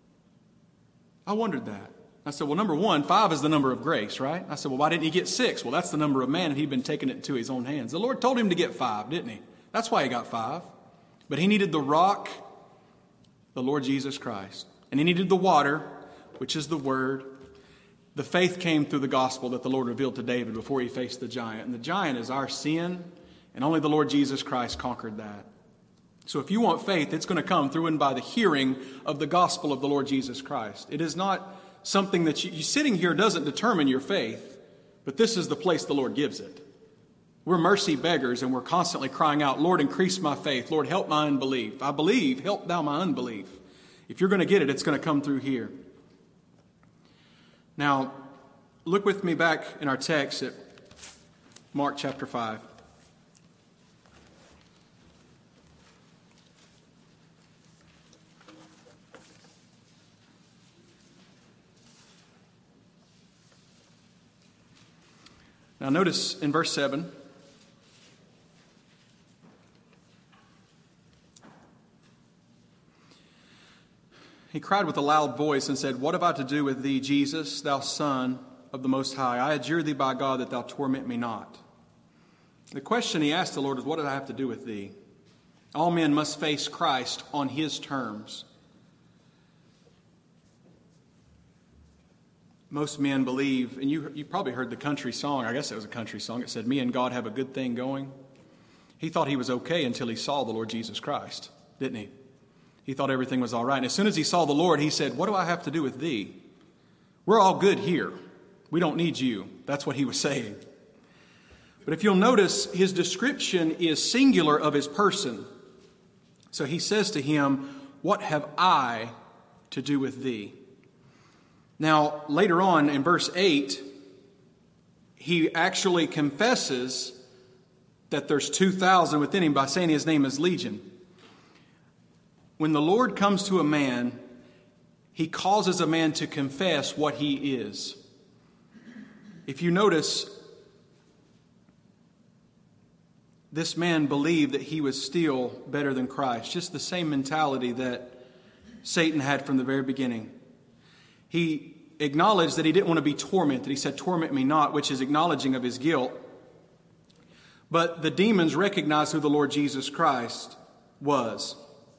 Speaker 1: I wondered that. I said, well, number one, five is the number of grace, right? I said, well, why didn't he get six? Well, that's the number of man, and he'd been taking it into his own hands. The Lord told him to get five, didn't he? That's why he got five. But he needed the rock, the Lord Jesus Christ. And he needed the water, which is the word. The faith came through the gospel that the Lord revealed to David before he faced the giant. And the giant is our sin, and only the Lord Jesus Christ conquered that. So if you want faith, it's going to come through and by the hearing of the gospel of the Lord Jesus Christ. It is not something that you, you sitting here doesn't determine your faith, but this is the place the Lord gives it. We're mercy beggars, and we're constantly crying out, Lord, increase my faith. Lord, help my unbelief. I believe, help thou my unbelief. If you're going to get it, it's going to come through here. Now, look with me back in our text at Mark chapter five. Now, notice in verse seven, he cried with a loud voice and said, What have I to do with thee, Jesus, thou Son of the Most High? I adjure thee by God that thou torment me not. The question he asked the Lord is, what did I have to do with thee? All men must face Christ on his terms. Most men believe, and you you probably heard the country song, I guess it was a country song, it said, me and God have a good thing going. He thought he was okay until he saw the Lord Jesus Christ, didn't he? He thought everything was all right. And as soon as he saw the Lord, he said, what do I have to do with thee? We're all good here. We don't need you. That's what he was saying. But if you'll notice, his description is singular of his person. So he says to him, what have I to do with thee? Now, later on in verse eight, he actually confesses that there's two thousand within him by saying his name is Legion. When the Lord comes to a man, he causes a man to confess what he is. If you notice, this man believed that he was still better than Christ. Just the same mentality that Satan had from the very beginning. He acknowledged that he didn't want to be tormented. He said, "Torment me not," which is acknowledging of his guilt. But the demons recognized who the Lord Jesus Christ was.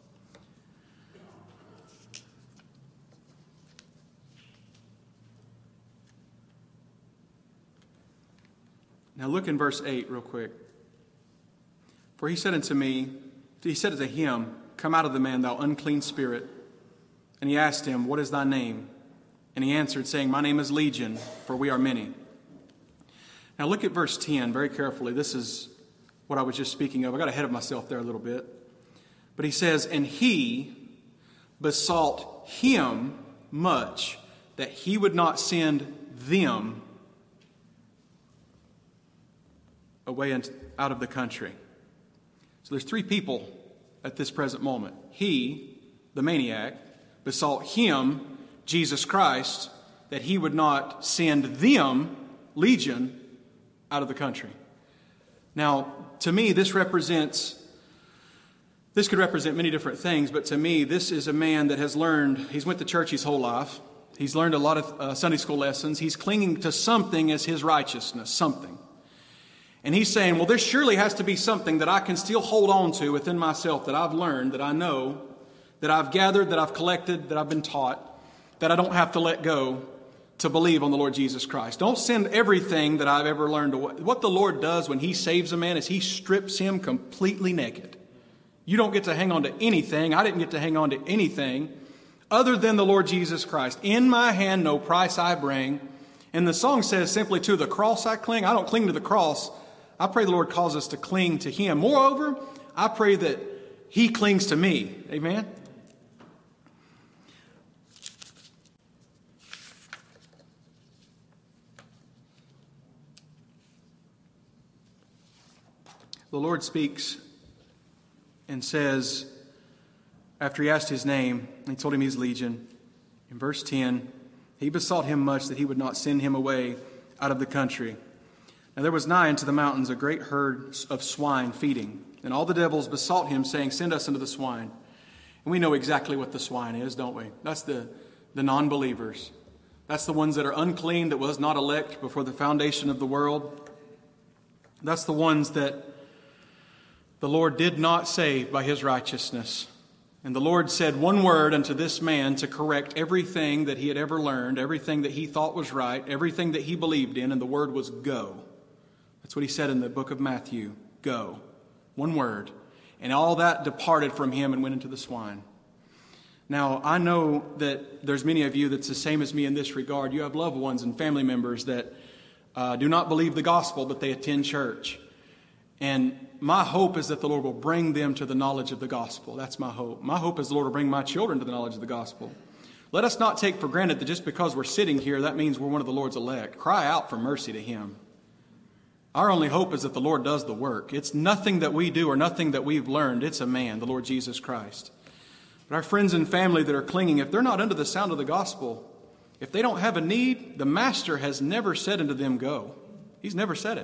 Speaker 1: Now look in verse eight real quick. "For he said unto me," he said unto him, "Come out of the man, thou unclean spirit." And he asked him, "What is thy name?" And he answered, saying, "My name is Legion, for we are many." Now look at verse ten very carefully. This is what I was just speaking of. I got ahead of myself there a little bit. But he says, "And he besought him much that he would not send them away out of the country." So there's three people at this present moment. He, the maniac, besought him, Jesus Christ, that he would not send them, Legion, out of the country. Now, to me, this represents, this could represent many different things, but to me, this is a man that has learned, he's went to church his whole life. He's learned a lot of uh, Sunday school lessons. He's clinging to something as his righteousness, something. And he's saying, well, there surely has to be something that I can still hold on to within myself that I've learned, that I know, that I've gathered, that I've collected, that I've been taught, that I don't have to let go to believe on the Lord Jesus Christ. Don't send everything that I've ever learned away. What the Lord does when he saves a man is he strips him completely naked. You don't get to hang on to anything. I didn't get to hang on to anything other than the Lord Jesus Christ. "In my hand no price I bring." And the song says simply, "To the cross I cling." I don't cling to the cross. I pray the Lord calls us to cling to him. Moreover, I pray that he clings to me. Amen? The Lord speaks and says, after he asked his name, and he told him he's Legion, in verse ten, he besought him much that he would not send him away out of the country. Now there was nigh unto the mountains a great herd of swine feeding, and all the devils besought him, saying, "Send us into the swine." And we know exactly what the swine is, don't we? That's the, the non-believers. That's the ones that are unclean, that was not elect before the foundation of the world. That's the ones that the Lord did not save by his righteousness. And the Lord said one word unto this man to correct everything that he had ever learned, everything that he thought was right, everything that he believed in, and the word was go. That's what he said in the book of Matthew, go. One word. And all that departed from him and went into the swine. Now, I know that there's many of you that's the same as me in this regard. You have loved ones and family members that uh, do not believe the gospel, but they attend church. And my hope is that the Lord will bring them to the knowledge of the gospel. That's my hope. My hope is the Lord will bring my children to the knowledge of the gospel. Let us not take for granted that just because we're sitting here, that means we're one of the Lord's elect. Cry out for mercy to him. Our only hope is that the Lord does the work. It's nothing that we do or nothing that we've learned. It's a man, the Lord Jesus Christ. But our friends and family that are clinging, if they're not under the sound of the gospel, if they don't have a need, the Master has never said unto them, go. He's never said it.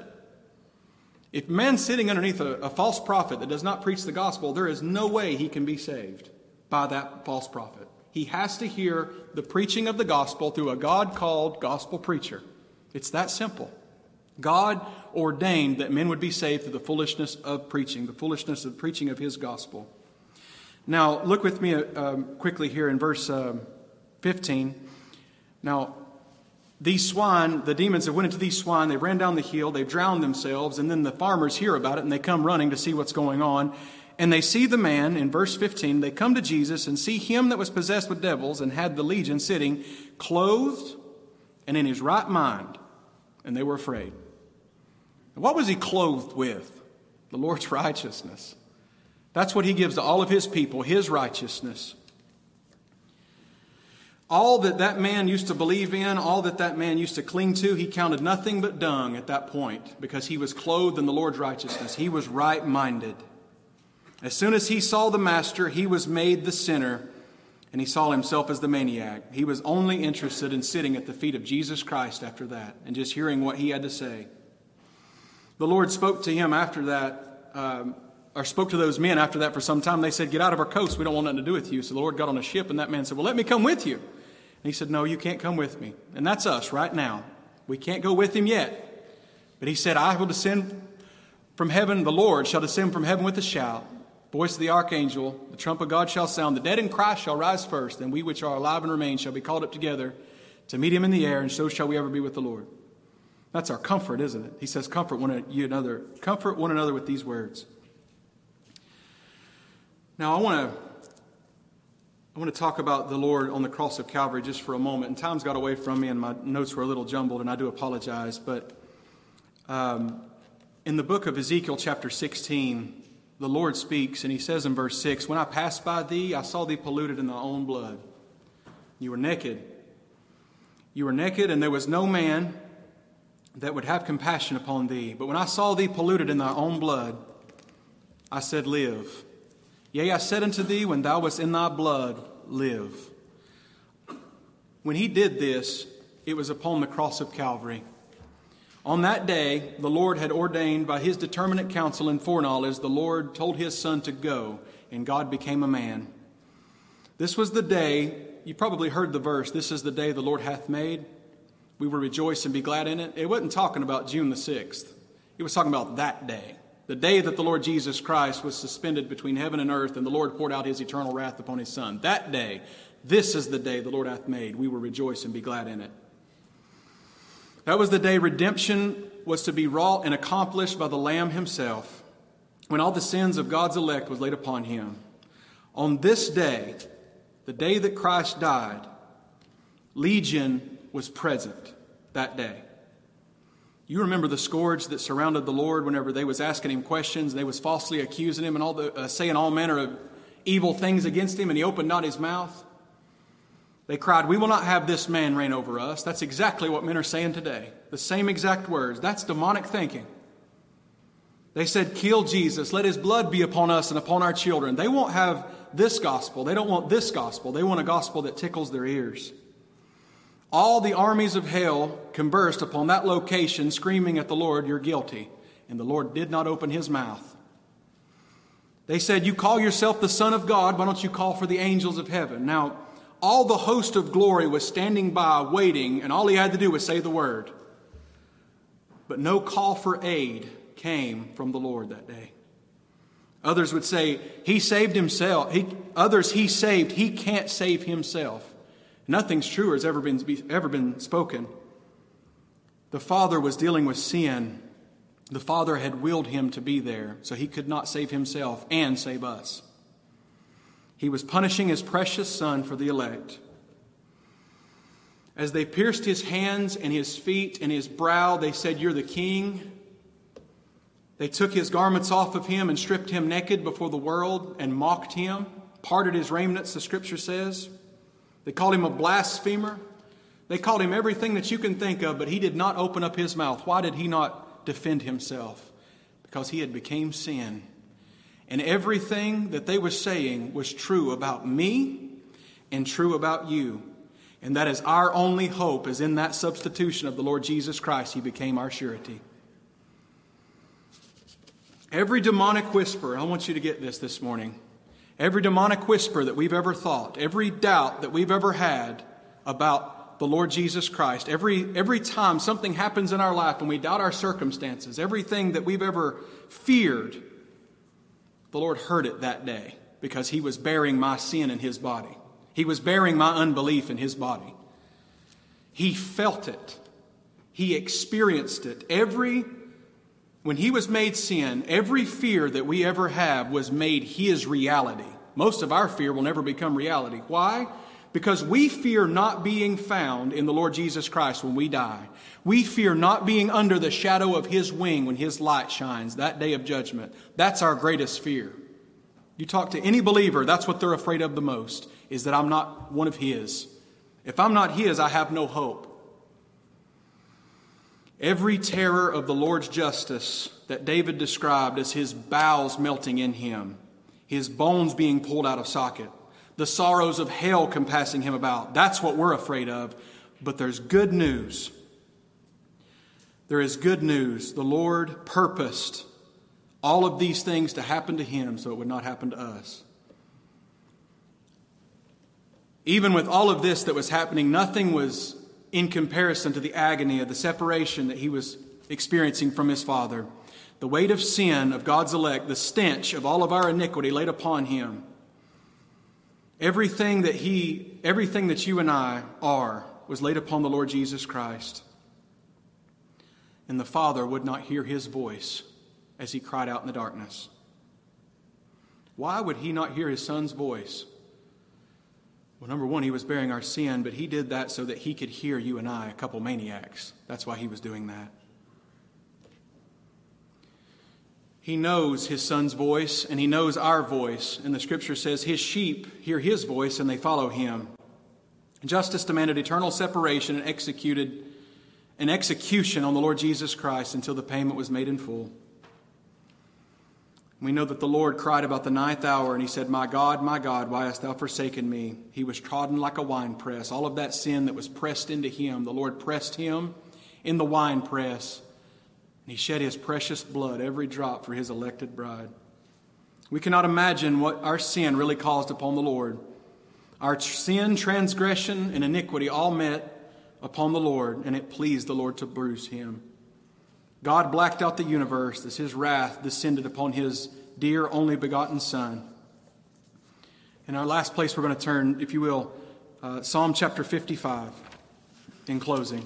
Speaker 1: If man's sitting underneath a, a false prophet that does not preach the gospel, there is no way he can be saved by that false prophet. He has to hear the preaching of the gospel through a God-called gospel preacher. It's that simple. God ordained that men would be saved through the foolishness of preaching, the foolishness of preaching of his gospel. Now, look with me um, quickly here in verse um, fifteen. Now, these swine, the demons that went into these swine, they ran down the hill, they drowned themselves, and then the farmers hear about it, and they come running to see what's going on. And they see the man, in verse fifteen, they come to Jesus and see him that was possessed with devils and had the legion sitting, clothed and in his right mind, and they were afraid. And what was he clothed with? The Lord's righteousness. That's what he gives to all of his people, his righteousness. All that that man used to believe in, all that that man used to cling to, he counted nothing but dung at that point because he was clothed in the Lord's righteousness. He was right-minded. As soon as he saw the Master, he was made the sinner, and he saw himself as the maniac. He was only interested in sitting at the feet of Jesus Christ after that and just hearing what he had to say. The Lord spoke to him after that, um, or spoke to those men after that for some time. They said, "Get out of our coast. We don't want nothing to do with you." So the Lord got on a ship, and that man said, "Well, let me come with you." And he said, "No, you can't come with me." And that's us right now. We can't go with him yet. But he said, "I will descend from heaven. The Lord shall descend from heaven with a shout. Voice of the archangel, the trump of God shall sound. The dead in Christ shall rise first, and we which are alive and remain shall be called up together to meet him in the air, and so shall we ever be with the Lord." That's our comfort, isn't it? He says, "Comfort one another. Comfort one another with these words." Now, I want to I want to talk about the Lord on the cross of Calvary just for a moment. And time's got away from me, and my notes were a little jumbled, and I do apologize. But um, in the book of Ezekiel, chapter sixteen, the Lord speaks, and he says in verse six, "When I passed by thee, I saw thee polluted in thy own blood. You were naked. You were naked, and there was no man that would have compassion upon thee. But when I saw thee polluted in thy own blood, I said, Live. Yea, I said unto thee, when thou wast in thy blood, live." When he did this, it was upon the cross of Calvary. On that day, the Lord had ordained by his determinate counsel and foreknowledge, the Lord told his Son to go, and God became a man. This was the day, you probably heard the verse, "This is the day the Lord hath made. We will rejoice and be glad in it." It wasn't talking about June the sixth. It was talking about that day. The day that the Lord Jesus Christ was suspended between heaven and earth, and the Lord poured out his eternal wrath upon his Son. That day, this is the day the Lord hath made. We will rejoice and be glad in it. That was the day redemption was to be wrought and accomplished by the Lamb himself, when all the sins of God's elect was laid upon him. On this day, the day that Christ died, Legion was present that day. You remember the scourge that surrounded the Lord whenever they was asking him questions, and they was falsely accusing him and all the uh, saying all manner of evil things against him, and he opened not his mouth. They cried, "We will not have this man reign over us." That's exactly what men are saying today. The same exact words. That's demonic thinking. They said, "Kill Jesus. Let his blood be upon us and upon our children." They won't have this gospel. They don't want this gospel. They want a gospel that tickles their ears. All the armies of hell conversed upon that location, screaming at the Lord, "You're guilty." And the Lord did not open his mouth. They said, "You call yourself the Son of God. Why don't you call for the angels of heaven?" Now, all the host of glory was standing by, waiting, and all he had to do was say the word. But no call for aid came from the Lord that day. Others would say, he saved himself. He, others he saved, he can't save himself. Nothing's truer has ever been, ever been spoken. The Father was dealing with sin. The Father had willed him to be there, so he could not save himself and save us. He was punishing his precious Son for the elect. As they pierced his hands and his feet and his brow, they said, "You're the King." They took his garments off of him and stripped him naked before the world and mocked him, parted his raiments, the Scripture says. They called him a blasphemer. They called him everything that you can think of, but he did not open up his mouth. Why did he not defend himself? Because he had become sin. And everything that they were saying was true about me and true about you. And that is our only hope, is in that substitution of the Lord Jesus Christ. He became our surety. Every demonic whisper, I want you to get this this morning. Every demonic whisper that we've ever thought, every doubt that we've ever had about the Lord Jesus Christ, every, every time something happens in our life and we doubt our circumstances, everything that we've ever feared, the Lord heard it that day because he was bearing my sin in his body. He was bearing my unbelief in his body. He felt it. He experienced it. Every When he was made sin, every fear that we ever have was made his reality. Most of our fear will never become reality. Why? Because we fear not being found in the Lord Jesus Christ when we die. We fear not being under the shadow of his wing when his light shines, that day of judgment. That's our greatest fear. You talk to any believer, that's what they're afraid of the most, is that I'm not one of his. If I'm not His, I have no hope. Every terror of the Lord's justice that David described as his bowels melting in him, his bones being pulled out of socket, the sorrows of hell compassing him about, that's what we're afraid of. But there's good news. There is good news. The Lord purposed all of these things to happen to him so it would not happen to us. Even with all of this that was happening, nothing was in comparison to the agony of the separation that he was experiencing from his Father. The weight of sin of God's elect, the stench of all of our iniquity laid upon him. Everything that he, everything that you and I are was laid upon the Lord Jesus Christ. And the Father would not hear his voice as he cried out in the darkness. Why would he not hear his Son's voice? Well, number one, he was bearing our sin, but he did that so that he could hear you and I, a couple maniacs. That's why he was doing that. He knows his Son's voice, and he knows our voice. And the Scripture says his sheep hear his voice, and they follow him. Justice demanded eternal separation and executed an execution on the Lord Jesus Christ until the payment was made in full. We know that the Lord cried about the ninth hour, and he said, "My God, my God, why hast thou forsaken me?" He was trodden like a winepress. All of that sin that was pressed into him, the Lord pressed him in the winepress, and he shed his precious blood, every drop, for his elected bride. We cannot imagine what our sin really caused upon the Lord. Our sin, transgression, and iniquity all met upon the Lord, and it pleased the Lord to bruise him. God blacked out the universe as his wrath descended upon his dear only begotten Son. And our last place we're going to turn, if you will, uh, Psalm chapter fifty-five in closing.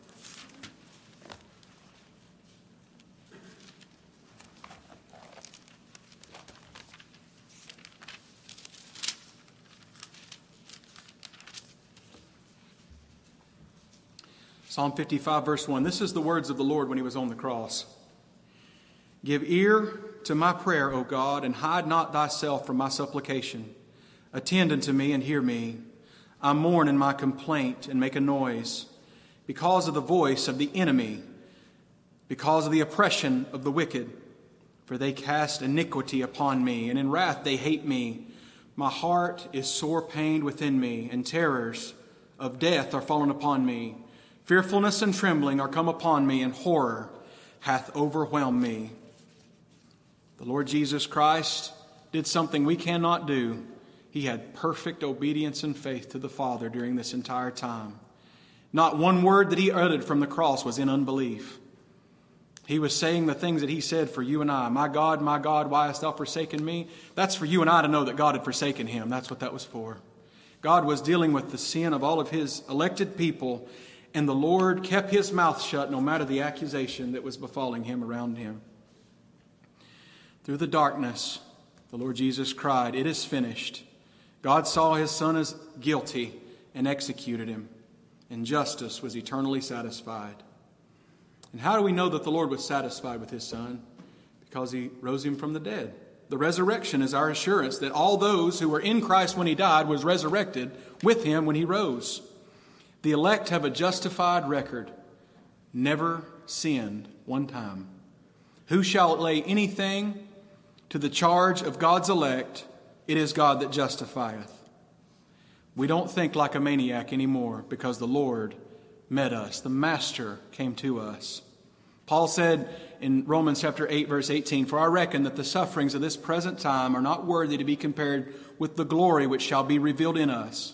Speaker 1: Psalm fifty-five, verse one. This is the words of the Lord when he was on the cross. "Give ear to my prayer, O God, and hide not thyself from my supplication. Attend unto me and hear me. I mourn in my complaint and make a noise because of the voice of the enemy, because of the oppression of the wicked. For they cast iniquity upon me, and in wrath they hate me. My heart is sore pained within me, and terrors of death are fallen upon me. Fearfulness and trembling are come upon me, and horror hath overwhelmed me." The Lord Jesus Christ did something we cannot do. He had perfect obedience and faith to the Father during this entire time. Not one word that he uttered from the cross was in unbelief. He was saying the things that he said for you and I. "My God, my God, why hast thou forsaken me?" That's for you and I to know that God had forsaken him. That's what that was for. God was dealing with the sin of all of his elected people, and the Lord kept his mouth shut no matter the accusation that was befalling him around him. Through the darkness, the Lord Jesus cried, "It is finished." God saw his Son as guilty and executed him, and justice was eternally satisfied. And how do we know that the Lord was satisfied with his Son? Because he rose him from the dead. The resurrection is our assurance that all those who were in Christ when he died was resurrected with him when he rose. The elect have a justified record, never sinned one time. Who shall lay anything to the charge of God's elect? It is God that justifieth. We don't think like a maniac anymore because the Lord met us. The Master came to us. Paul said in Romans chapter eight, verse eighteen, "For I reckon that the sufferings of this present time are not worthy to be compared with the glory which shall be revealed in us."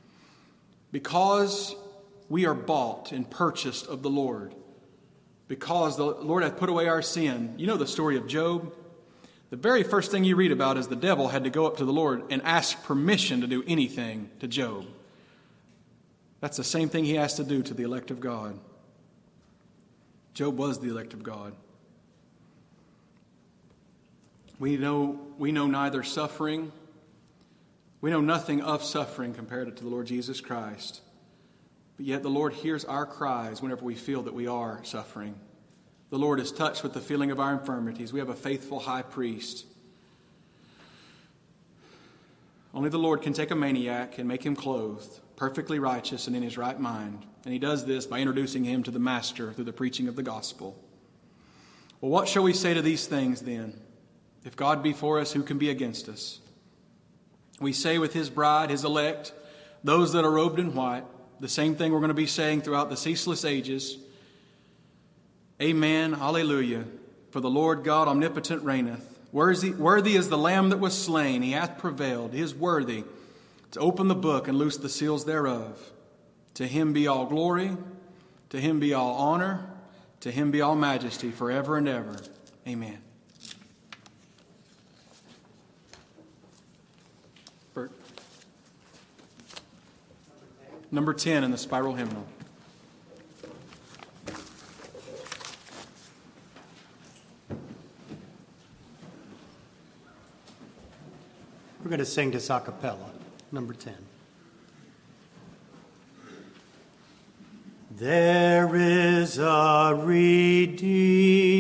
Speaker 1: Because we are bought and purchased of the Lord, because the Lord hath put away our sin. You know the story of Job? The very first thing you read about is the devil had to go up to the Lord and ask permission to do anything to Job. That's the same thing he has to do to the elect of God. Job was the elect of God. We know, we know neither suffering, we know nothing of suffering compared to the Lord Jesus Christ. But yet the Lord hears our cries whenever we feel that we are suffering. The Lord is touched with the feeling of our infirmities. We have a faithful high priest. Only the Lord can take a maniac and make him clothed. perfectly righteous and in his right mind. And he does this by introducing him to the Master through the preaching of the gospel. Well, what shall we say to these things then? If God be for us, who can be against us? We say with his bride, his elect, those that are robed in white, the same thing we're going to be saying throughout the ceaseless ages. Amen, hallelujah. For the Lord God omnipotent reigneth. Worthy, worthy is the Lamb that was slain. He hath prevailed. He is worthy to open the book and loose the seals thereof. To him be all glory. To him be all honor. To him be all majesty forever and ever. Amen. Bert. Number ten in the spiral hymnal.
Speaker 2: We're going to sing this a cappella, number ten. There is a redeemer